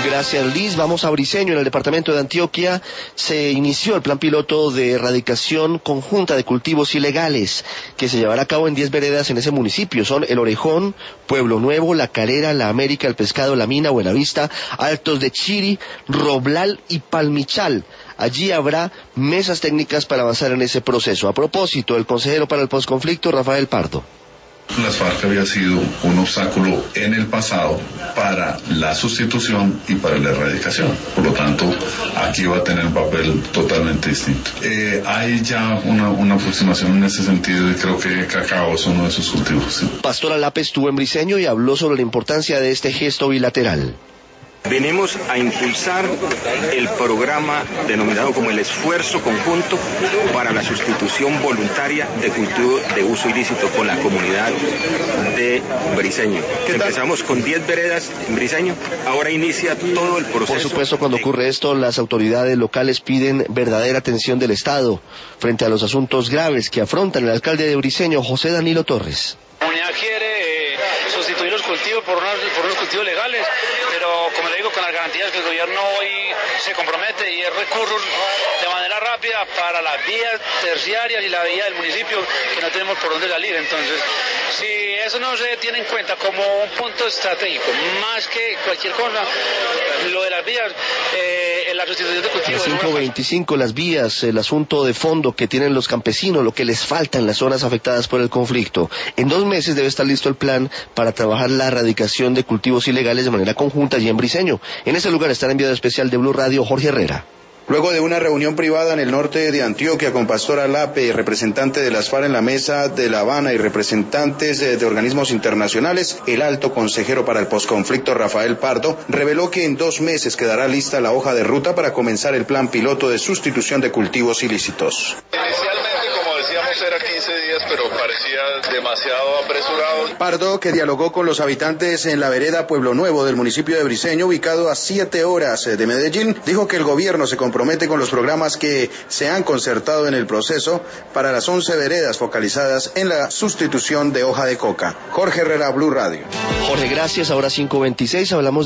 Gracias, Liz. Vamos a Briceño, en el departamento de Antioquia. Se inició el plan piloto de erradicación conjunta de cultivos ilegales que se llevará a cabo en 10 veredas en ese municipio. Son El Orejón, Pueblo Nuevo, La Calera, La América, El Pescado, La Mina, Buenavista, Altos de Chiri, Roblal y Palmichal. Allí habrá mesas técnicas para avanzar en ese proceso. A propósito, el consejero para el posconflicto, Rafael Pardo. Las FARC había sido un obstáculo en el pasado para la sustitución y para la erradicación. Por lo tanto, aquí va a tener un papel totalmente distinto. Hay ya una aproximación en ese sentido y creo que cacao es uno de sus cultivos. ¿Sí? Pastor Alape estuvo en Briceño y habló sobre la importancia de este gesto bilateral. Venimos a impulsar el programa denominado como el esfuerzo conjunto para la sustitución voluntaria de cultivo de uso ilícito con la comunidad de Briceño. Empezamos con 10 veredas en Briceño, ahora inicia todo el proceso. Por supuesto, cuando ocurre esto, las autoridades locales piden verdadera atención del Estado frente a los asuntos graves que afrontan el alcalde de Briceño, José Danilo Torres. La comunidad quiere sustituir los cultivos por unos cultivos legales, pero como le digo, con las garantías que el gobierno hoy se compromete y es recursos de manera rápida para las vías terciarias y la vía del municipio que no tenemos por dónde salir. Entonces, si eso no se tiene en cuenta como un punto estratégico, más que cualquier cosa, lo de las vías, la sustitución de cultivos. 525, las vías, el asunto de fondo que tienen los campesinos, lo que les falta en las zonas afectadas por el conflicto. En 2 meses debe estar listo el plan para trabajar la erradicación de cultivos ilegales de manera conjunta allí en Briceño. En ese lugar está el enviado especial de Blue Radio, Jorge Herrera. Luego de una reunión privada en el norte de Antioquia con Pastor Alape, representante de las FARC en la mesa de La Habana y representantes de organismos internacionales, el alto consejero para el posconflicto Rafael Pardo reveló que en 2 meses quedará lista la hoja de ruta para comenzar el plan piloto de sustitución de cultivos ilícitos. Inicialmente, como decíamos, era 15 días, pero parecía demasiado apresurado. Pardo, que dialogó con los habitantes en la vereda Pueblo Nuevo del municipio de Briceño, ubicado a 7 horas de Medellín, dijo que el gobierno se compromete con los programas que se han concertado en el proceso para las 11 veredas focalizadas en la sustitución de hoja de coca. Jorge Herrera, Blue Radio. Jorge, gracias. Ahora 5:26, hablamos